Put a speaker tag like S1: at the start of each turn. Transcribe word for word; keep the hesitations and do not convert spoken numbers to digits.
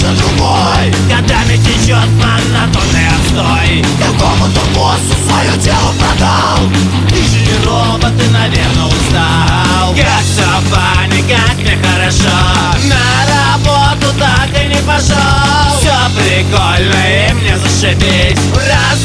S1: за другой.
S2: Годами течет монотонный отстой.
S1: Какому-то боссу свое тело продал.
S2: Ты же не робот, ты, наверное, устал. Как все фани, как мне хорошо. На работу так и не пошел. Все прикольно и мне зашибись. Раз